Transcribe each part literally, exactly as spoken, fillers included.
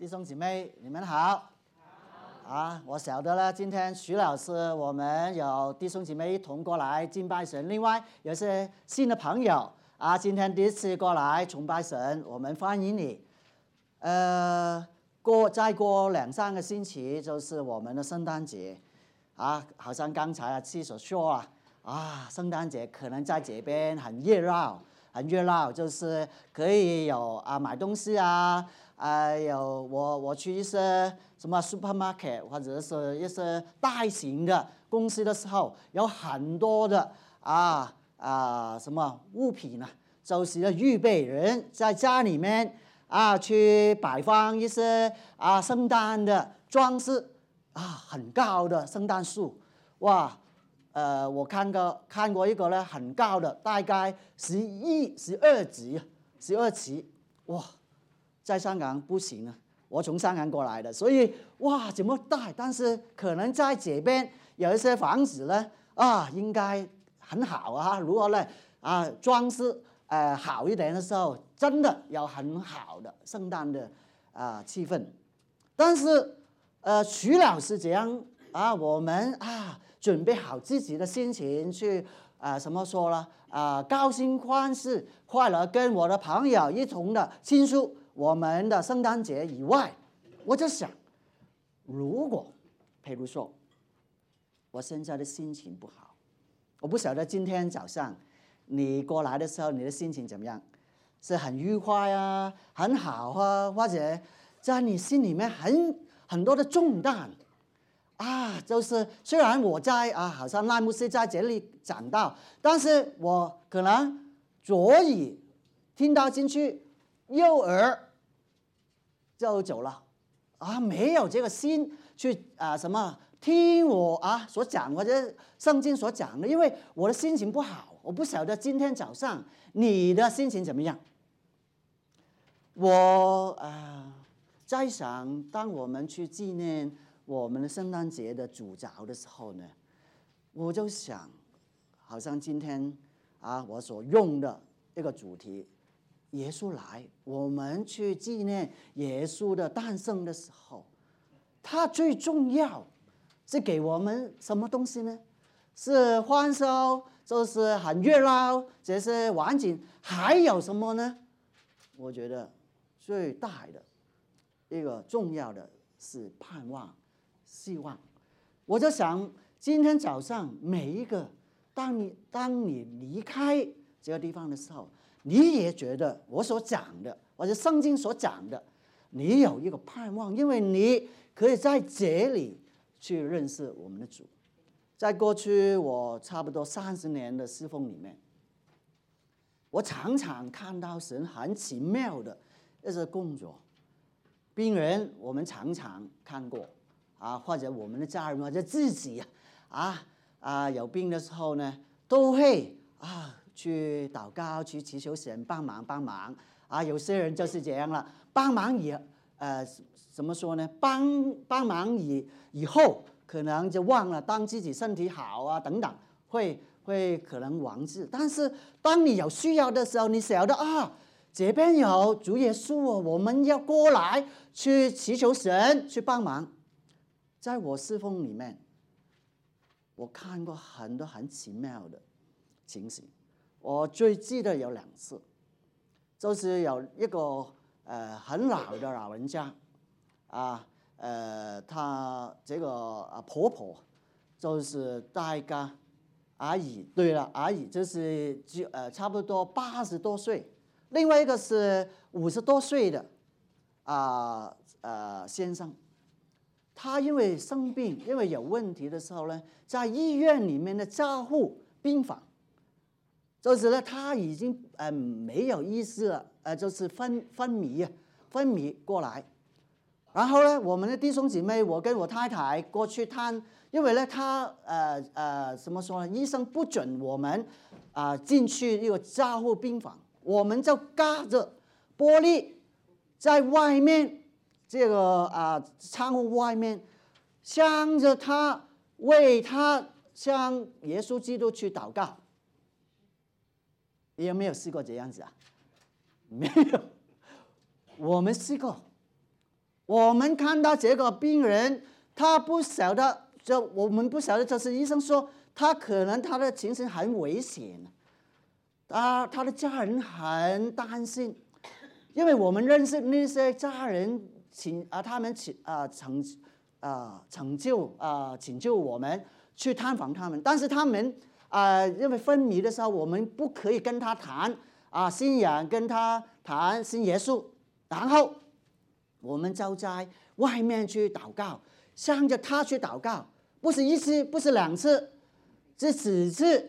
弟兄姊妹，你们好。啊，我晓得了，今天徐老师，我们有弟兄姊妹一同过来敬拜神，另外有些新的朋友啊，今天第一次过来崇拜神，我们欢迎你。呃，过再过两三个星期就是我们的圣诞节，啊，好像刚才啊七所说啊，啊，圣诞节可能在这边很热闹，很热闹，就是可以有啊买东西啊。啊，有我我去一些什么 supermarket 或者是一些大型的公司的时候，有很多的啊啊什么物品呢，就是预备人在家里面啊去摆放一些啊圣诞的装饰啊，很高的圣诞树，哇，呃，我看过看过一个呢很高的，大概十一十二级，十二级，哇！在香港不行啊，我从香港过来的，所以哇这么大，但是可能在这边有一些房子呢，啊应该很好啊，如果呢啊装饰呃好一点的时候，真的有很好的圣诞的啊气氛。但是呃徐老师这样啊，我们啊准备好自己的心情去啊什么说了啊高兴欢喜快乐，跟我的朋友一同的庆祝我们的圣诞节以外，我就想，如果譬如说我现在的心情不好，我不晓得今天早上你过来的时候你的心情怎么样，是很愉快啊，很好啊，或者在你心里面很很多的重担啊，就是虽然我在啊好像赖牧师在这里讲到，但是我可能左耳听到进去，右耳就走了啊，没有这个心去啊什么听我啊所讲或者圣经所讲的，因为我的心情不好，我不晓得今天早上你的心情怎么样。我啊在想，当我们去纪念我们的圣诞节的主角的时候呢，我就想，好像今天啊我所用的一个主题。耶稣来，我们去纪念耶稣的诞生的时候，他最重要是给我们什么东西呢？是欢笑，就是很热闹，这是晚景，还有什么呢？我觉得最大的一个重要的是盼望、希望。我就想，今天早上每一个，当你当你离开这个地方的时候，你也觉得我所讲的，或者圣经所讲的，你有一个盼望，因为你可以在这里去认识我们的主。在过去我差不多三十年的侍奉里面，我常常看到神很奇妙的一些工作。病人我们常常看过啊，或者我们的家人或者自己啊啊有病的时候呢，都会啊。去祷告，去祈求神帮忙帮忙啊！有些人就是这样了，帮忙以呃怎么说呢？帮帮忙以以后可能就忘了，当自己身体好啊等等，会会可能忘记。但是当你有需要的时候，你晓得啊，这边有主耶稣哦，我们要过来去祈求神去帮忙。在我侍奉里面，我看过很多很奇妙的情形。我最记得有两次，就是有一个呃很老的老人家，啊呃他这个啊婆婆就是大概阿姨，对了阿姨就是就呃差不多八十多岁，另外一个是五十多岁的啊 呃, 呃先生，他因为生病因为有问题的时候呢，在医院里面的照护病房。就是呢，他已经呃没有意识了，呃，就是昏昏迷啊，昏迷过来。然后呢，我们的弟兄姐妹，我跟我太太过去探，因为呢，他呃呃怎么说呢？医生不准我们啊、呃、进去一个照护病房，我们就隔着玻璃在外面这个啊、呃、窗户外面，向着他为他向耶稣基督去祷告。你有没有试过这样子啊？没有，我们试过。 我们看到这个病人，他不晓得，就我们不晓得，就是医生说他可能他的情形很危险，啊，他的家人很担心，因为我们认识那些家人，请啊他们请啊成啊拯救啊请救我们去探访他们，但是他们啊因为昏迷的时候，我们不可以跟他谈啊信仰，跟他谈信耶稣，然后我们就在外面去祷告，向着他去祷告，不是一次，不是两次，是几次。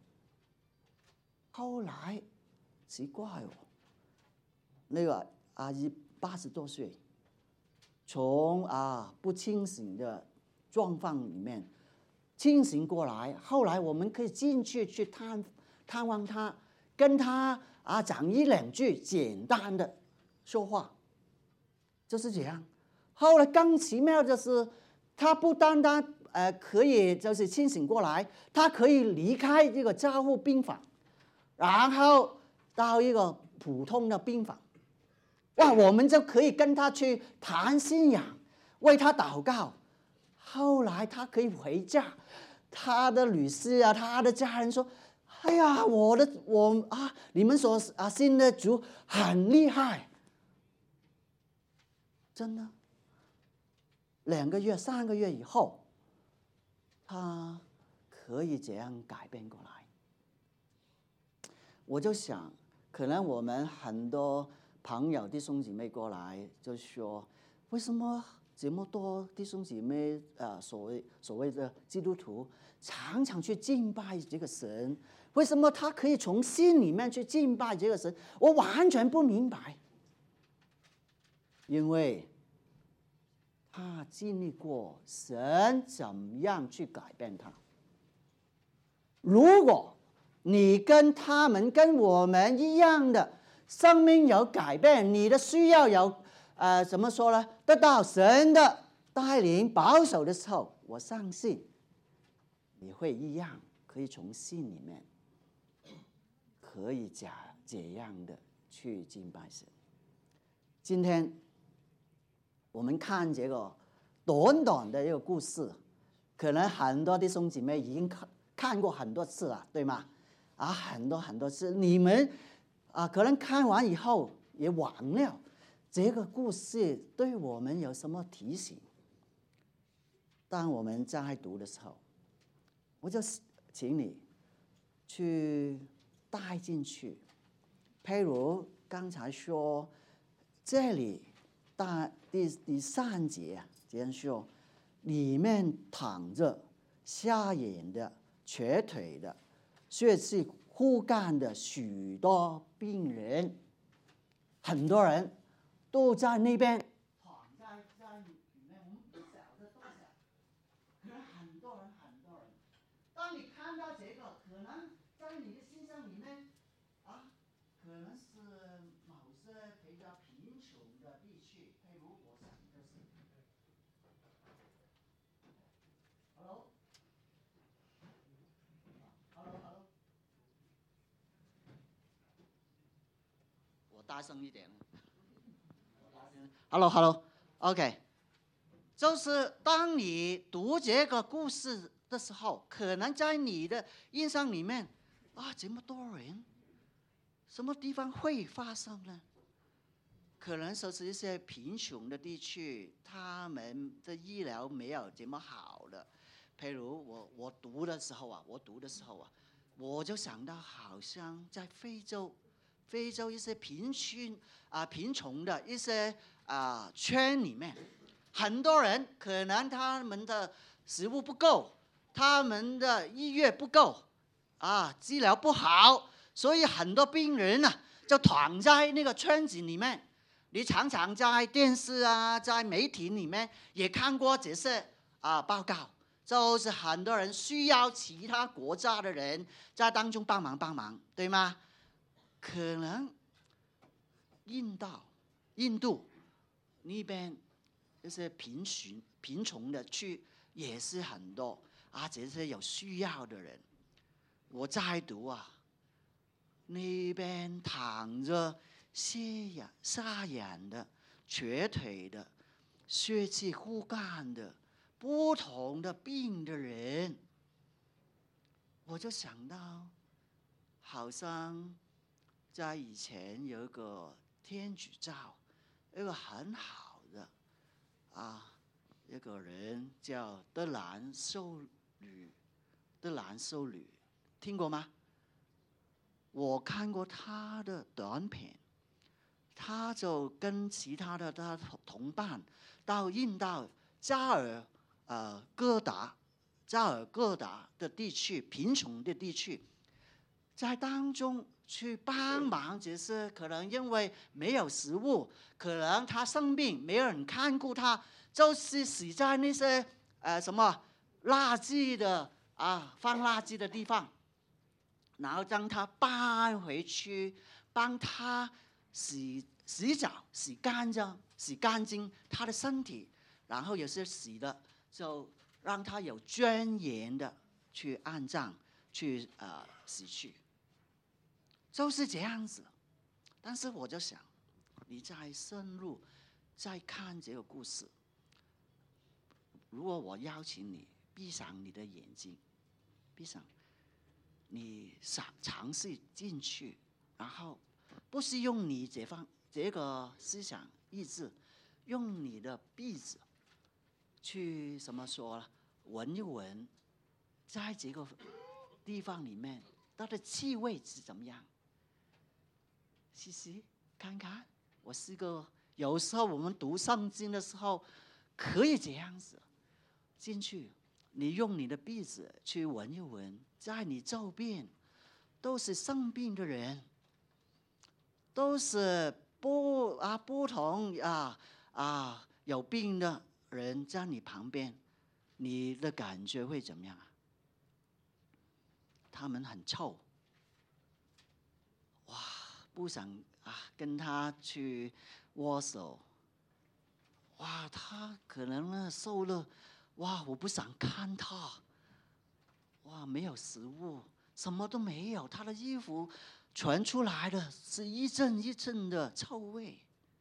后来奇怪哦，那个阿姨八十多岁，从啊不清醒的状况里面清醒过来，后来我们可以进去去探探望他，跟他啊讲一两句简单的说话，就是这样。后来更奇妙的是，他不单单呃可以就是清醒过来，他可以离开这个加护病房，然后到一个普通的病房，哇，我们就可以跟他去谈信仰，为他祷告。后来他可以回家，他的律师啊，他的家人说：“哎呀，我的我啊，你们所啊信的主很厉害，真的。”两个月、三个月以后，他可以这样改变过来。我就想，可能我们很多朋友弟兄姐妹过来就说，为什么这么多弟兄姐妹呃所谓所谓的基督徒常常去敬拜这个神？为什么他可以从心里面去敬拜这个神？我完全不明白，因为他经历过神怎么样去改变他。如果你跟他们跟我们一样的生命有改变，你的需要有呃怎么说呢？得到神的带领保守的时候，我相信你会一样，可以从心里面可以这这样的去敬拜神。今天我们看这个短短的一个故事，可能很多弟兄姐妹已经看看过很多次了，对吗？啊，很多很多次，你们啊，可能看完以后也忘了这个故事对我们有什么提醒。当我们在读的时候，我就请你去带进去。譬如刚才说，这里大第第三节这样说，里面躺着瞎眼的、瘸腿的、血气枯干的许多病人，很多人都在那边躺在在里面，我们不晓得多少，可能很多人很多人。当你看到这个，可能在你的心上里面啊，可能是某些比较贫穷的地区，譬如我想就是，Hello。Hello，Hello， 我大声一点。Hello，Hello，OK， 就是当你读这个故事的时候，可能在你的印象里面啊，这么多人，什么地方会发生呢？可能就是一些贫穷的地区，他们的医疗没有这么好的。譬如我我读的时候啊，我读的时候啊，我就想到好像在非洲，非洲一些贫穷啊贫穷的一些啊圈里面，很多人可能他们的食物不够，他们的医院不够，啊治疗不好，所以很多病人啊就躺在那个圈子里面。你常常在电视啊，在媒体里面也看过这些啊报告。就是很多人需要其他国家的人在当中帮忙帮忙，对吗？可能印度、印度那边一些贫穷贫穷的区也是很多啊，这些有需要的人。我在读啊，那边躺着瞎眼、瞎眼的、瘸腿的， 血气枯干的、不同的病的人，我就想到，好像在以前有一个天主教，一个很好的啊一个人叫德兰修女，德兰修女，听过吗？我看过他的短片，他就跟其他的他同伴到印度加尔呃各答加尔各答的地区，贫穷的地区，在当中去帮忙，只是可能因为没有食物，可能他生病，没有人看顾他，就是死在那些呃什么垃圾的啊放垃圾的地方。然后将他搬回去，帮他洗洗澡、洗干净、洗干净他的身体，然后有些洗的就让他有尊严的去安葬、去呃死去，就是这样子。但是我就想，你再深入再看这个故事，如果我邀请你闭上你的眼睛，闭上。你想尝试进去，然后不是用你这方这个思想意志，用你的鼻子去怎么说呢？闻一闻，在这个地方里面，它的气味是怎么样？试试看看。我是个有时候我们读圣经的时候，可以这样子进去。你用你的鼻子去闻一闻，在你周边都是生病的人，都是不啊不同啊啊有病的人在你旁边，你的感觉会怎么样啊？他们很臭，哇，不想啊跟他去握手，哇，他可能呢瘦了。哇，我不想看他。哇，没有食物，什么都没有，他的衣服传出来的是一阵一阵的臭味。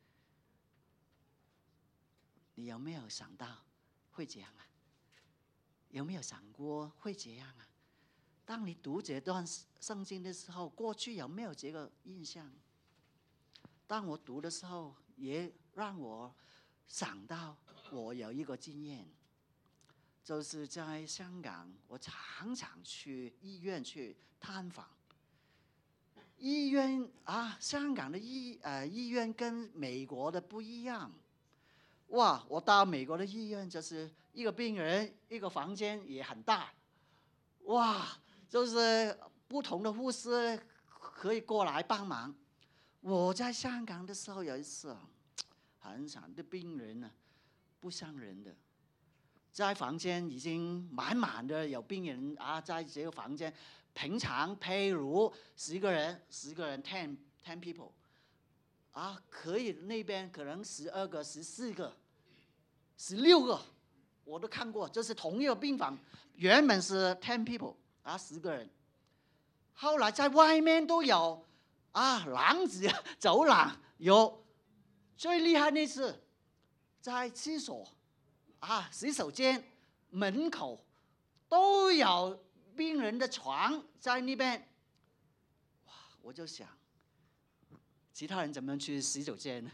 你有没有想到会这样啊？有没有想过会这样啊？当你读这段圣经的时候，过去有没有这个印象？当我读的时候，也让我想到我有一个经验。就是在香港，我常常去医院去探访。医院啊，香港的医呃医院跟美国的不一样。哇，我到美国的医院就是一个病人一个房间也很大，哇，就是不同的护士可以过来帮忙。我在香港的时候有一次，很惨的病人呢，不像人的。在房间已经满满的有病人啊，在这个房间，平常譬如十个人，十个人 ten ten people， 啊，可以那边可能十二个、十四个、十六个，我都看过，这是同一个病房，原本是 ten people 啊，十个人，后来在外面都有啊，廊子走廊有，最厉害那次在厕所。啊，洗手间门口都有病人的床在那边，哇！我就想，其他人怎么去洗手间呢？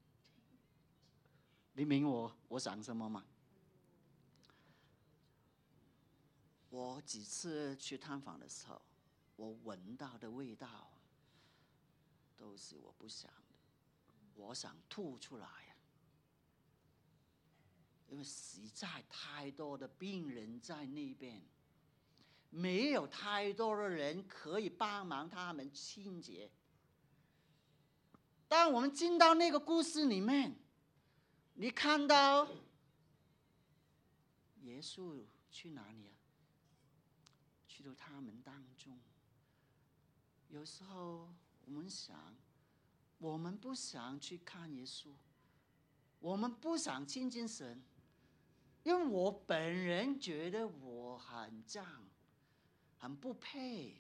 你明我我想什么吗？我几次去探访的时候，我闻到的味道都是我不想的，我想吐出来呀。因为实在太多的病人在那边，没有太多的人可以帮忙他们清洁。当我们进到那个故事里面，你看到耶稣去哪里啊？去到他们当中。有时候我们想，我们不想去看耶稣，我们不想亲近神。因为我本人觉得我很脏，很不配，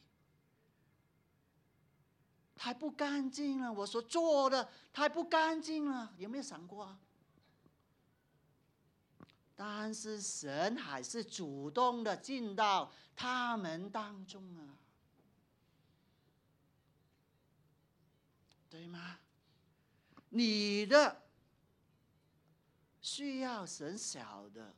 太不干净了。我所做的太不干净了，有没有想过啊？ 但是神还是主动的进到他们当中啊，对吗？你的需要神晓得，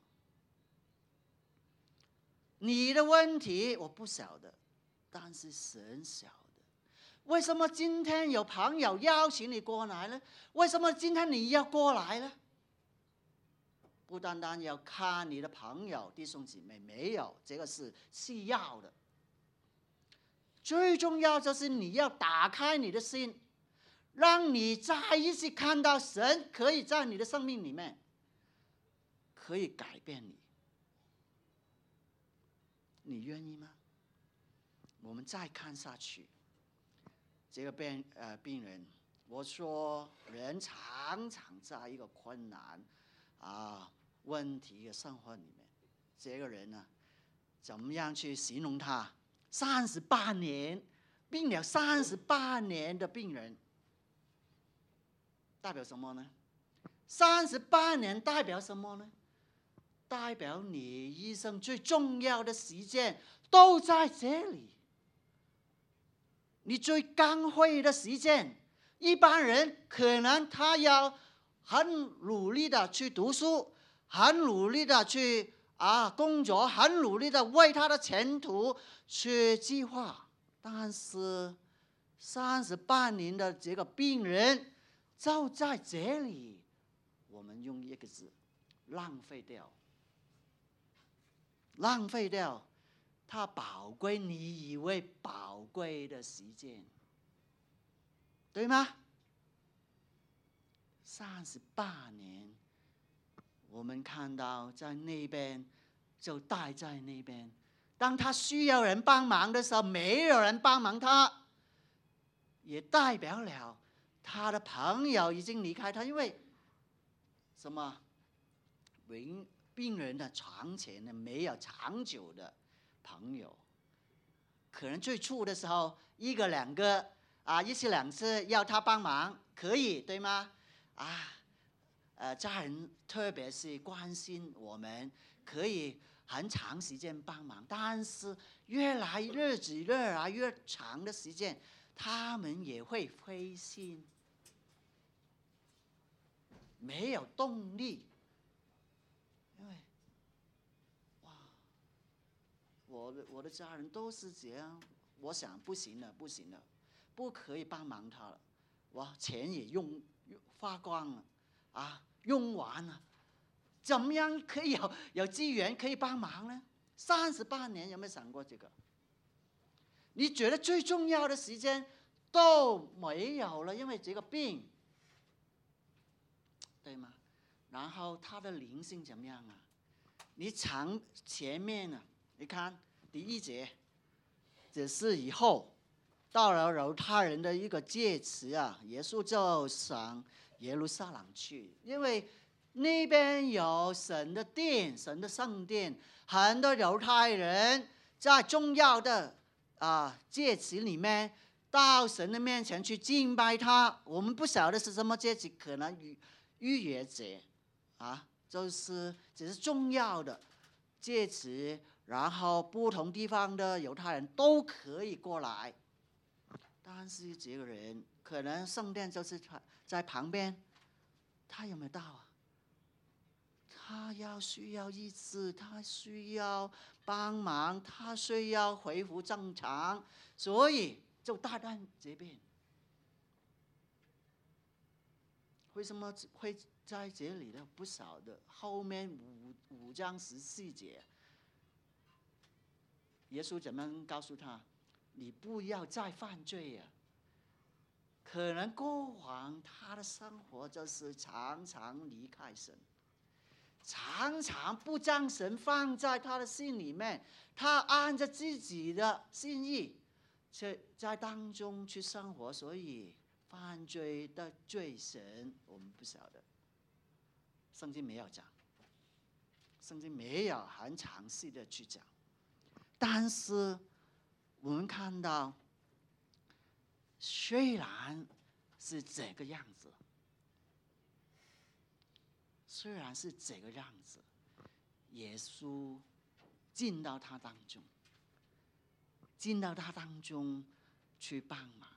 你的问题我不晓得，但是神晓得。为什么今天有朋友邀请你过来呢？为什么今天你要过来呢？不单单要看你的朋友弟兄姐妹，没有，这个是需要的。最重要就是你要打开你的心，让你再一次看到神可以在你的生命里面可以改变你。你愿意吗？我们再看下去，这个病呃病人，我说人常常在一个困难啊问题的生活里面，这个人呢，怎么样去形容他？三十八年病了三十八年的病人，代表什么呢？三十八年代表什么呢？代表你一生最重要的时间都在这里。你最刚会的时间，一般人可能他要很努力的去读书，很努力的去啊工作，很努力的为他的前途去计划。但是三十八年的这个病人就在这里，我们用一个字，浪费掉。浪费掉他宝贵你以为宝贵的时间，对吗？三十八年，我们看到在那边就待在那边，当他需要人帮忙的时候，没有人帮忙他，也代表了他的朋友已经离开他，因为什么？病病人的床前呢，没有长久的朋友，可能最初的时候一个两个啊，一次两次要他帮忙可以，对吗？啊，呃，家人特别是关心我们，可以很长时间帮忙，但是越来日子越来越长的时间，他们也会灰心，没有动力。因为，哇，我的我的家人都是这样，我想不行了，不行了，不可以帮忙他了，我钱也用花光了，啊，用完了，怎么样可以有有资源可以帮忙呢？三十八年有没有想过这个？你觉得最重要的时间都没有了，因为这个病，对吗？然后他的灵性怎么样啊？你尝前面呢、啊？你看第一节，只是以后到了犹太人的一个戒词啊，耶稣就上耶路撒冷去，因为那边有神的殿，神的圣殿，很多犹太人在重要的啊戒词里面到神的面前去敬拜他。我们不晓得是什么戒词，可能逾逾越节啊，就是只是重要的戒词，然后不同地方的犹太人都可以过来。但是这个人可能圣殿就是在旁边，他有没有到啊？他要需要医治，他需要帮忙，他需要恢复正常，所以就大胆这边。为什么会在这里呢？不晓得。后面五五章十四节，耶稣怎么告诉他？你不要再犯罪呀、啊！可能过往他的生活就是常常离开神，常常不将神放在他的心里面，他按着自己的心意去在当中去生活，所以犯罪的罪神，我们不晓得，圣经没有讲，圣经没有很详细的去讲，但是我们看到，虽然是这个样子，虽然是这个样子， 耶稣进到他当中，进到他当中去帮忙。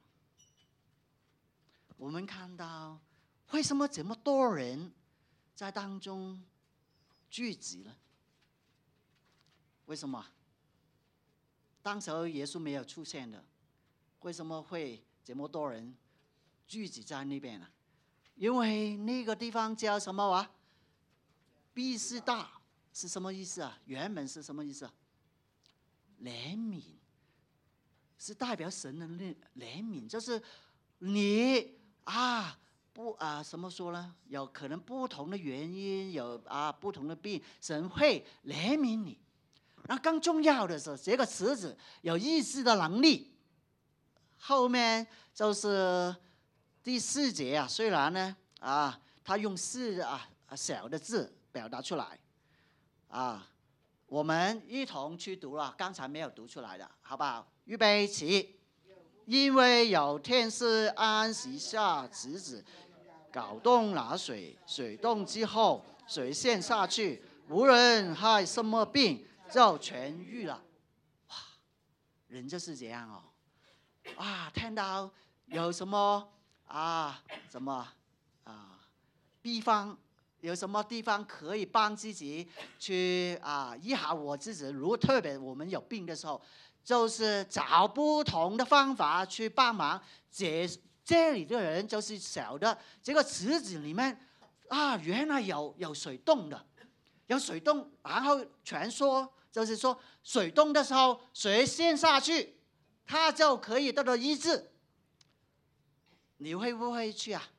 我们看到为什么这么多人在当中聚集了？为什么？当时候耶稣没有出现的，为什么会这么多人聚集在那边呢？因为那个地方叫什么啊？毕士大是什么意思啊？原本是什么意思啊？怜悯，是代表神的怜悯，就是你啊不啊怎么说呢？有可能不同的原因，有啊不同的病，神会怜悯你。那更重要的是，这个池子有医治的能力。后面就是第四节啊，虽然呢啊，他用四啊小的字表达出来啊，我们一同去读了，刚才没有读出来的，好不好？预备起！因为有天使安息下池子，搞动拿水，水动之后，水陷下去，无论害什么病就痊愈了。哇，人就是这样哦。啊，听到有什么啊，什么啊地方，有什么地方可以帮自己去啊医好我自己？如果特别我们有病的时候，就是找不同的方法去帮忙。这这里的人就是晓得这个池子里面啊，原来有有水洞的，有水洞，然后传说就是说水洞的时候水陷下去，他就可以得到医治。你会不会去啊？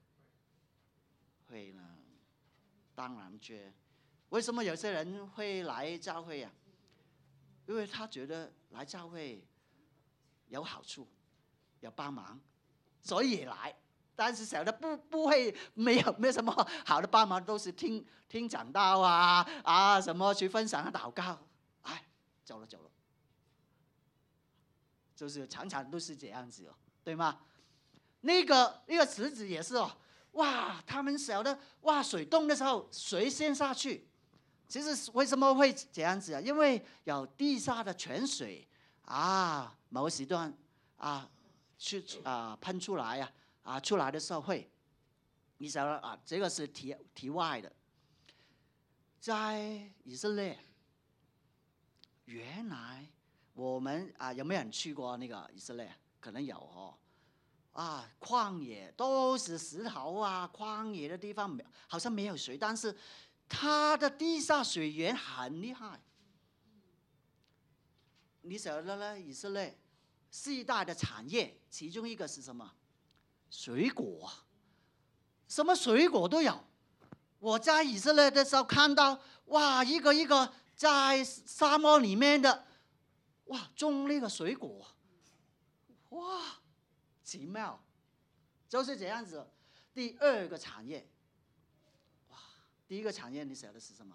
会呢，当然去。为什么有些人会来教会啊？因为他觉得来教会有好处，有帮忙，所以来。但是小的不不会没有没有什么好的帮忙，都是听听讲道啊啊什么去分享啊祷告，哎，走了走了。就是常常都是这样子哦，对吗？那个那个池子也是哦，哇，他们晓得哇，水动的时候水陷下去。其实为什么会这样子啊？因为有地下的泉水啊，某个时段啊，去啊喷出来呀啊，啊出来的时候会，你晓得啊，这个是题题外的。在以色列，原来。我们啊，有没有人去过那个以色列？可能有哦。啊，旷野都是石头啊，旷野的地方好像没有水，但是它的地下水源很厉害。你晓得呢？以色列四大的产业，其中一个是什么？水果，什么水果都有。我在以色列的时候看到，哇，一个一个在沙漠里面的。哇，种那个水果，哇，奇妙，就是这样子。第二个产业，哇，第一个产业你晓得是什么？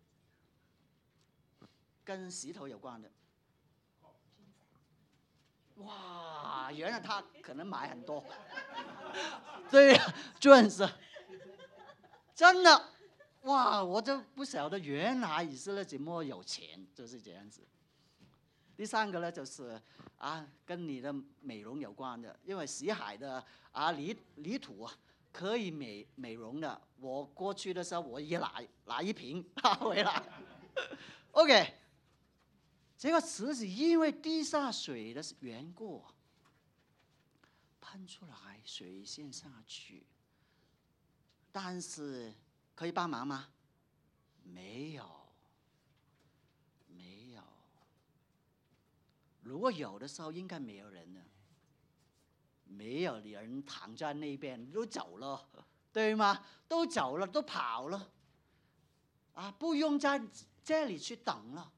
跟石头有关的。哇，原来他可能买很多。对呀，就是真的，哇，我就不晓得原来以色列这么有钱，就是这样子。第三个呢，就是啊，跟你的美容有关的，因为死海的啊泥泥土啊可以美美容的。我过去的时候，我也拿拿一瓶拿回来。OK， 这个池子因为地下水的缘故，喷出来水陷下去，但是可以帮忙吗？没有。如果有的时候，应该没有人了，没有人躺在那边，都走了，对吗？都走了，都跑了，啊，不用在这里去等了。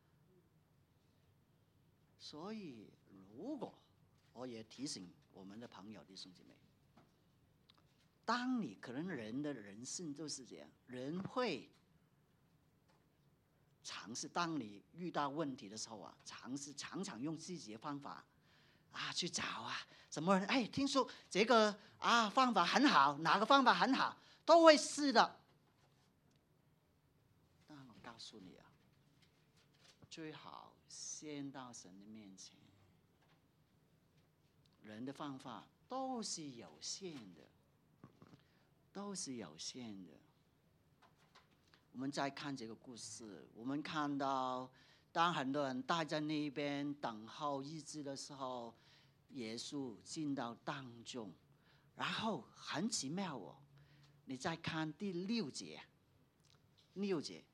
所以，如果我也提醒我们的朋友弟兄姐妹，当你可能人的人性就是这样，人会。尝试，当你遇到问题的时候啊，尝试常常用自己的方法啊去找啊，什么人哎，听说这个啊方法很好，哪个方法很好，都会试的。 告诉你啊，最好先到神的面前。人的方法都是有限的，都是有限的。我们再看这个故事，我们看到，当很多人待在那边等候医治的时候，耶稣进到当中，然后很奇妙哦。你再看第六节，六节，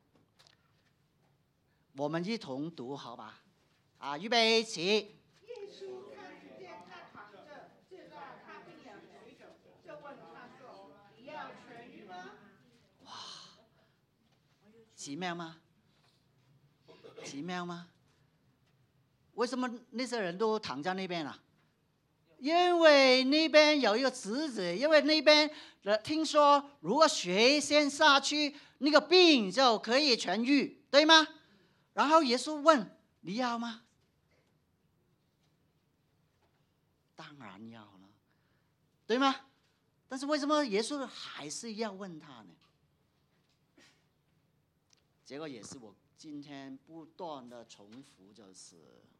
我们一同读好吧？啊，预备起。 耶稣看见他躺着，知道他病了许久，就问他说：“你要痊愈吗？” 哇，奇妙吗？奇妙吗？为什么那些人都躺在那边啊？因为那边有一个池子，因为那边听说，如果水先下去，那个病就可以痊愈，对吗？然后耶稣问：“你要吗？”当然要了，对吗？但是为什么耶稣还是要问他呢？这个也是我今天不断的重复，就是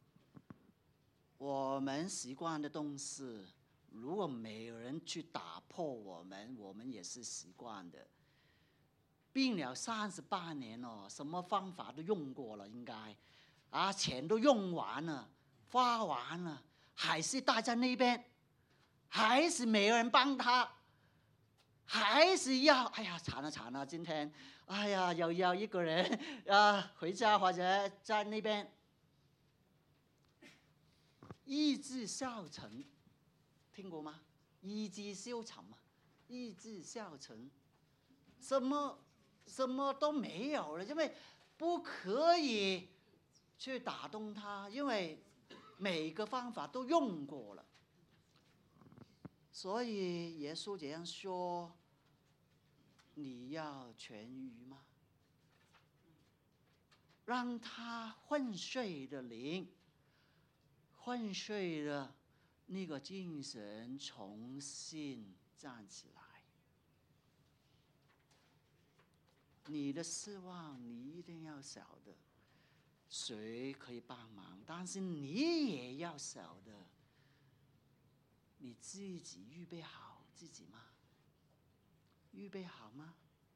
我们习惯的东西，如果没有人去打破我们，我们也是习惯的。病了三十八年了，什么方法都用过了，应该啊，钱都用完了，花完了，还是待在那边，还是没有人帮他，还是要哎呀惨了惨了，今天哎呀又要一个人啊回家或者在那边。意志消沉，听过吗？意志消沉嘛，意志消沉，什么什么都没有了，因为不可以去打动他，因为每个方法都用过了。所以耶稣这样说：“你要痊愈吗？”让他昏睡的灵。昏睡的那个精神重新站起来。你的失望你一定要晓得，谁可以帮忙，但是你也要晓得，你自己预备好自己吗？预备好吗？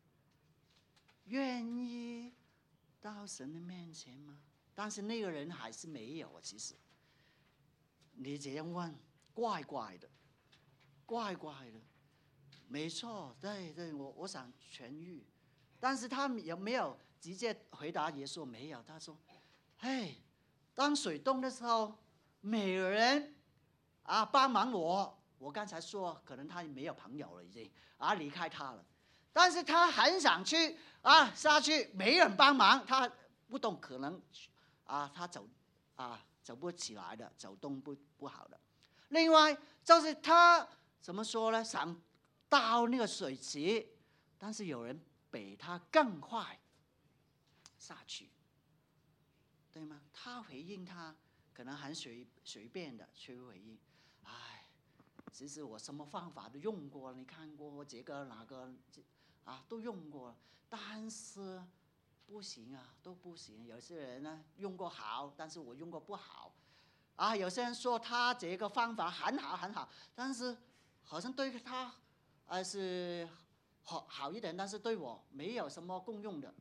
愿意到神的面前吗？但是那个人还是没有啊，其实。你这样问，怪怪的，怪怪的，没错，对对，我我想痊愈，但是他有没有直接回答耶稣？没有，他说：“嘿，当水冻的时候，没有人啊帮忙我。我刚才说，可能他没有朋友了，已经啊离开他了，但是他很想去啊下去，没人帮忙，他不动，可能啊他走啊。”走不起来的，走动不不好的。另外就是他怎么说呢？想到那个水池，但是有人比他更快下去，对吗？他回应他可能很随随便的去回应，哎，其实我什么方法都用过了，你看过我这个哪个啊都用过了，但是。不行啊，都不行。有些人呢用过好，但是我用过不好，啊，有些人说他这个方法很好很好，但是好像对他，呃是好好一点，但是对我没有什么共用的，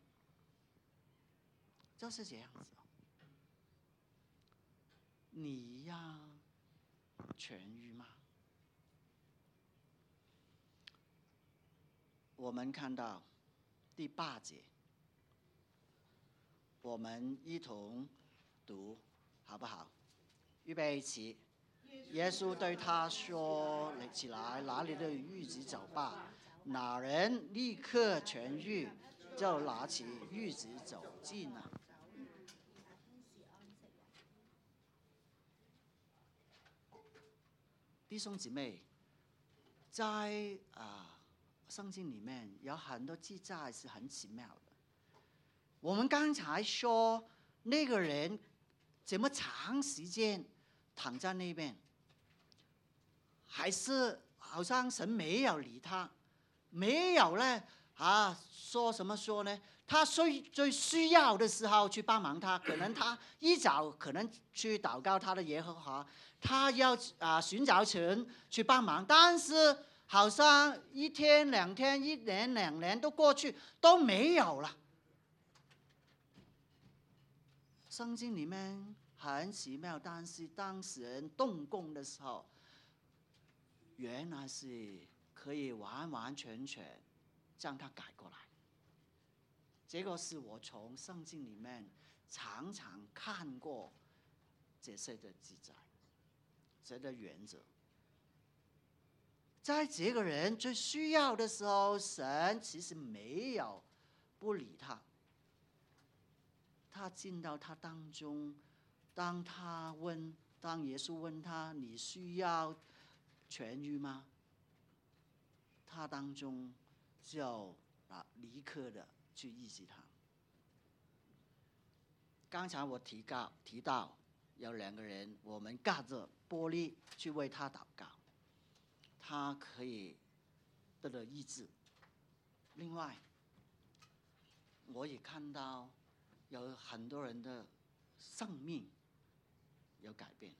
就是这样子。你要痊愈吗？我们看到第八节。我们一同读，好不好？预备起。耶稣对他说：“起来，拿你的褥子走吧。”那人立刻痊愈，就拿起褥子走近了。弟兄姊妹，在啊圣经里面有很多记载是很奇妙的。我们刚才说那个人怎么长时间躺在那边，还是好像神没有理他，没有呢啊说什么说呢？ 他最最需要的时候去帮忙他，可能他一早可能去祷告他的耶和华，他要啊寻找神去帮忙，但是好像一天两天一年两年都过去都没有了。圣经里面很奇妙，但是当时人动工的时候，原来是可以完完全全将它改过来。这个是我从圣经里面常常看过这些的记载，这个原则。在这个人最需要的时候，神其实没有不理他。他进到他当中，当他问，当耶稣问他：“你需要痊愈吗？”他当中就啊立刻的去医治他。刚才我提到提到有两个人，我们隔着玻璃去为他祷告，他可以得到医治。另外，我也看到有很多人的生命有改变。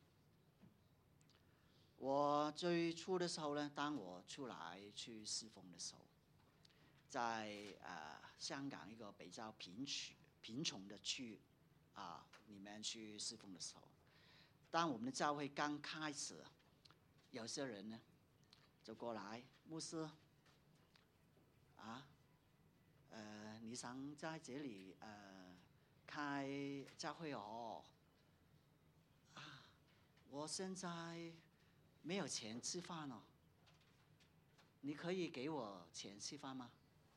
我最初的时候呢，当我出来去侍奉的时候，在呃香港一个比较贫区贫穷的区啊里面去侍奉的时候，当我们的教会刚开始，有些人呢就过来，牧师啊，呃，你想在这里呃开教会哦？啊，我现在没有钱吃饭哦，你可以给我钱吃饭吗？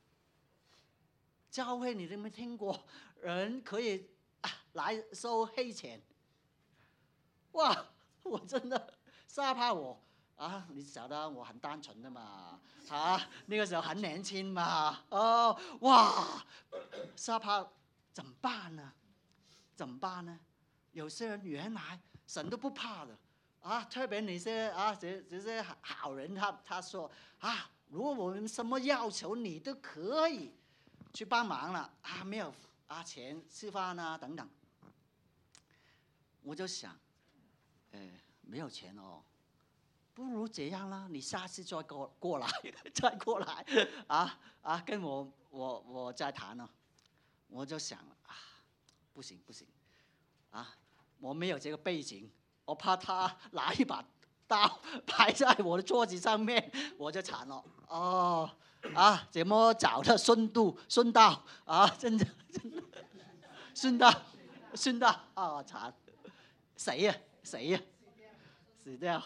教会你有没有听过人可以、啊、来收黑钱？哇，我真的吓怕我啊！你晓得我很单纯的嘛，啊，那个时候很年轻嘛，哦，哇，吓怕怎么办呢？怎么办呢？有些人原来神都不怕的。啊，特别那些啊，这这些好人他，他他说啊，如果我们什么要求你都可以去帮忙了啊，没有啊钱吃饭啊等等。我就想，呃，没有钱哦，不如这样啦，你下次再过过来，再过来啊啊，跟我我我再谈呢。我就想啊，不行不行，啊，我没有这个背景。我怕他拿一把刀摆在我的桌子上面，我就惨了。哦，啊，怎么找的顺度顺道啊？真的，真的顺道，顺道啊，惨！谁呀？谁呀？死掉。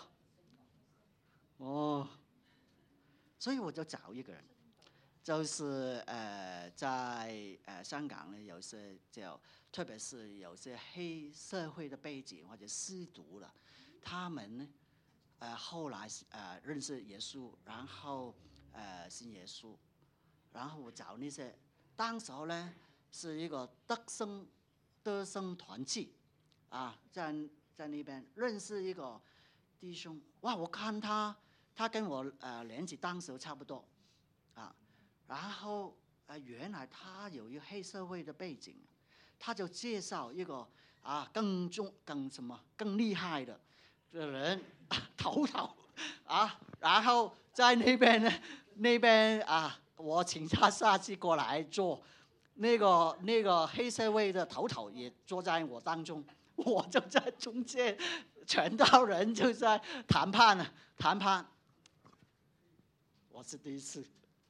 哦，所以我就找一个人，就是呃，在呃香港呢，有些叫。特别是有些黑社会的背景或者吸毒了，他们呢，呃，后来呃认识耶稣，然后呃信耶稣，然后我找那些，当时候呢是一个德生德生团契，啊，在在那边认识一个弟兄，哇，我看他他跟我呃年纪当时差不多，啊，然后呃原来他有一个黑社会的背景。他就介绍一个啊更重更什么更厉害的的人头头啊，然后在那边呢那边啊，我请他下次过来做，那个那个黑社会的头头也坐在我当中，我就在中间，全道人就在谈判呢谈判，我是第一次，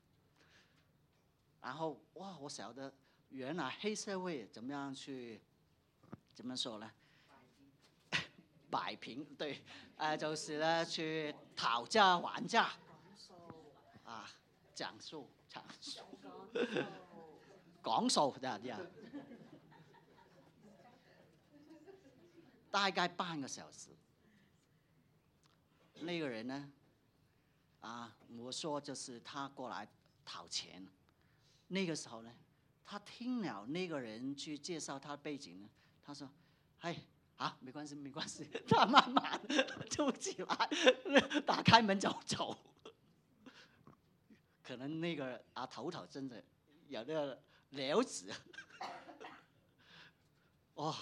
然后哇，我晓得。原来黑社会怎么样去，怎么说呢？摆平，对，呃，就是呢去讨价还价，啊，讲述，讲述，讲数的呀，大概半个小时。那个人呢，啊，我说就是他过来讨钱，那个时候呢。他听了那个人去介绍他背景呢，他说：“哎，好，没关系，没关系。”他慢慢就起来，打开门就走。可能那个啊头头真的有那个了解。哦，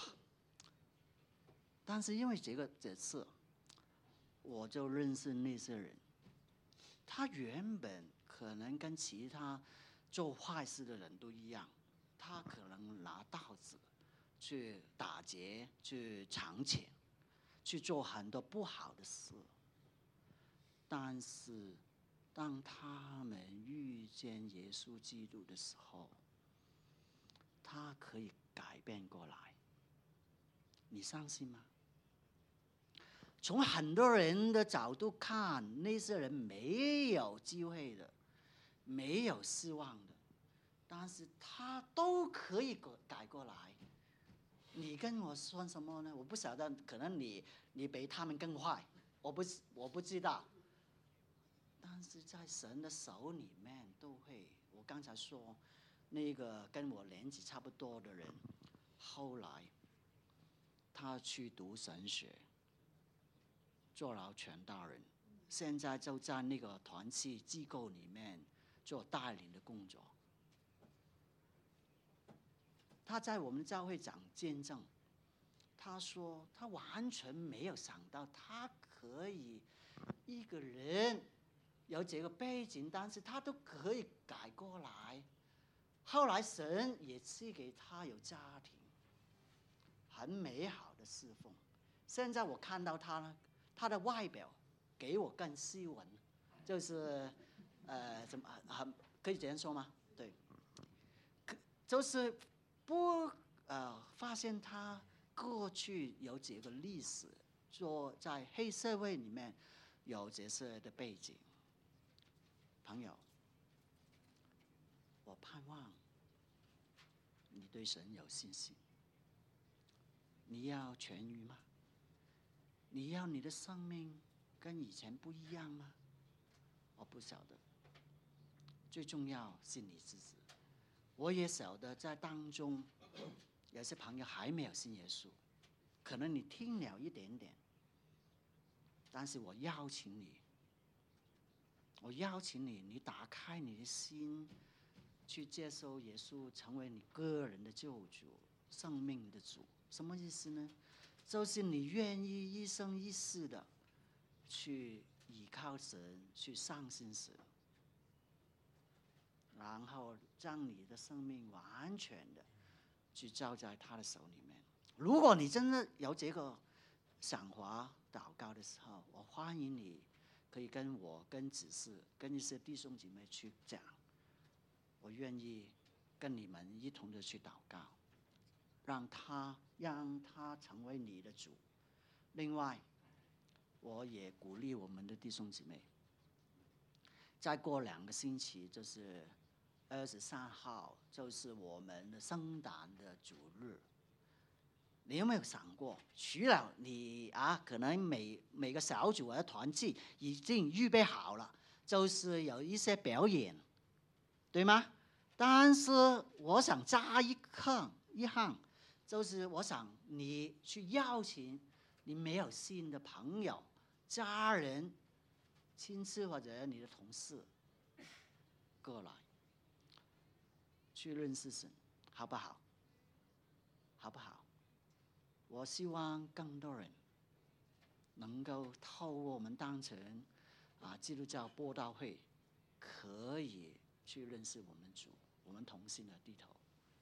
但是因为这个这次，我就认识那些人，他原本可能跟其他做坏事的人都一样，他可能拿刀子去打劫、去抢钱、去做很多不好的事。但是，当他们遇见耶稣基督的时候，他可以改变过来。你相信吗？从很多人的角度看，那些人没有机会的，没有希望的，但是他都可以改过来。你跟我说什么呢？我不晓得，可能你你比他们更坏，我不我不知道。但是在神的手里面都会。我刚才说，那个跟我年纪差不多的人，后来他去读神学，做了全大人，现在就在那个团契机构里面做带领的工作。他在我们教会讲见证，他说他完全没有想到他可以一个人有这个背景，但是他都可以改过来。后来神也赐给他有家庭，很美好的侍奉。现在我看到他呢，他的外表给我更斯文，就是呃，怎么很可以这样说吗？对，就是不呃发现他过去有这个历史，做在黑社会里面有这些的背景。朋友，我盼望你对神有信心。你要痊愈吗？你要你的生命跟以前不一样吗？我不晓得。最重要是你自己。我也晓得在当中有些朋友还没有信耶稣，可能你听了一点点，但是我邀请你，我邀请你，你打开你的心，去接受耶稣成为你个人的救主、生命的主。什么意思呢？就是你愿意一生一世的去依靠神，去相信神，然后将你的生命完全的去交在他的手里面。如果你真的有这个想法祷告的时候，我欢迎你可以跟我、跟子嗣、跟一些弟兄姐妹去讲，我愿意跟你们一同的去祷告，让他让他成为你的主。另外，我也鼓励我们的弟兄姐妹，再过两个星期就是二十三号，就是我们的圣诞的主日。你有没有想过，除了你啊，可能每每个小组或者团契已经预备好了，就是有一些表演，对吗？但是我想加一项一项，就是我想你去邀请你没有信的朋友、家人、亲戚或者你的同事过来，去认识神，好不好？好不好？我希望更多人能够透过我们当成啊基督教播道会，可以去认识我们主，我们同心的低头。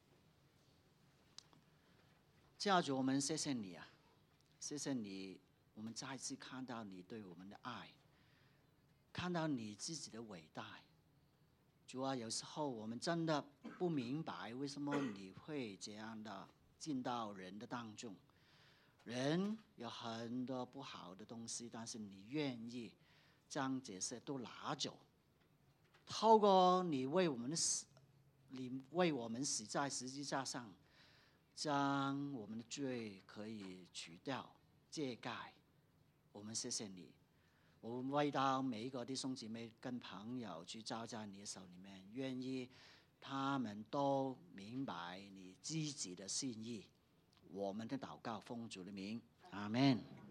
教主，我们谢谢你啊，谢谢你，我们再次看到你对我们的爱，看到你自己的伟大。主啊，有时候我们真的不明白为什么你会这样的进到人的当中。人有很多不好的东西，但是你愿意将这些都拿走，透过你为我们死，你为我们死在十字架上，将我们的罪可以除掉、遮盖。我们谢谢你，我们为到每一个弟兄姐妹跟朋友去交在你的手里面，愿意他们都明白你自己的心意。我们的祷告奉主的名，阿们。